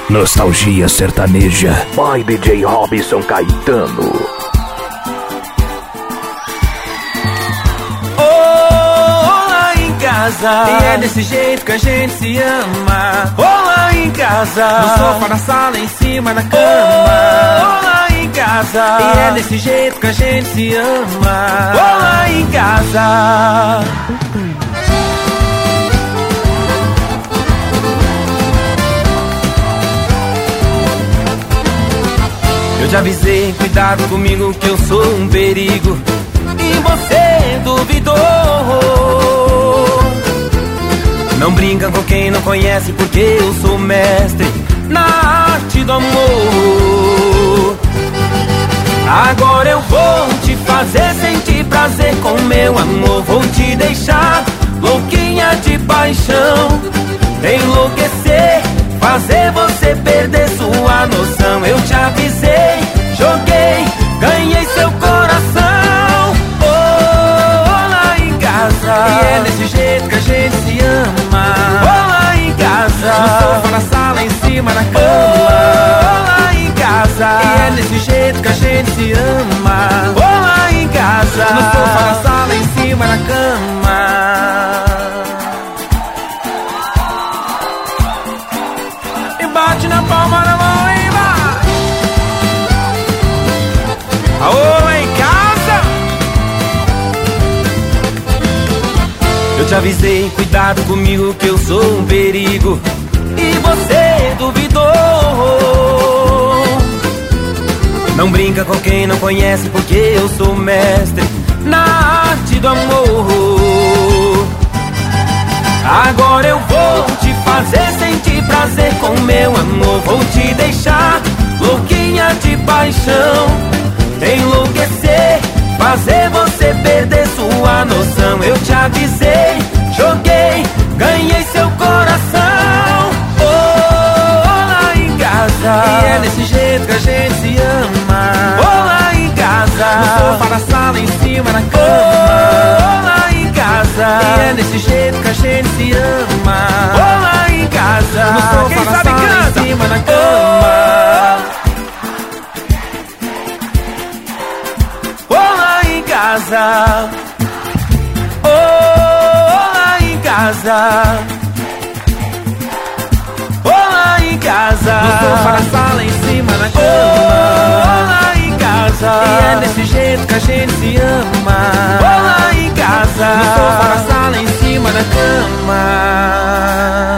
Nostalgia sertaneja by DJ Robson Caetano. Lá em casa, e é desse jeito que a gente se ama. Lá em casa, no sofá, na sala, em cima da cama. Lá em casa, e é desse jeito que a gente se ama. Lá em casa. Eu te avisei, cuidado comigo que eu sou um perigo, e você duvidou. Não brinca com quem não conhece, porque eu sou mestre na arte do amor. Agora eu vou te fazer sentir prazer com meu amor. Vou te deixar louquinha de paixão, enlouquecer, fazer você perder sua noção. Eu te avisei, joguei, ganhei seu coração. Lá em casa, e é desse jeito que a gente se ama. Lá em casa, no sofá, na sala, em cima da cama. Lá em casa, e é desse jeito que a gente se ama. Lá em casa, no sofá, na sala, em cima da cama. Bate na palma da mão e vai. Aô, lá em casa. Eu te avisei, cuidado comigo que eu sou um perigo, e você duvidou. Não brinca com quem não conhece, porque eu sou mestre na arte do amor. Agora eu vou te fazer sentir prazer com meu amor. Vou te deixar louquinha de paixão, enlouquecer, fazer você perder sua noção. Eu te avisei, joguei, ganhei seu coração. Lá em casa, e é desse jeito que a gente se ama. Lá em casa, no sofá, na sala, em cima da cama. Lá em casa, e é desse jeito que a gente se ama. Lá em casa, no sofá, quem na sabe sala, canta, em cima da cama. Lá em casa, lá em casa. Lá em casa, no sofá, na sala, em cima da cama. Lá em casa, e é desse jeito que a gente se ama. Lá em casa, no sofá, na sala, em cima da cama.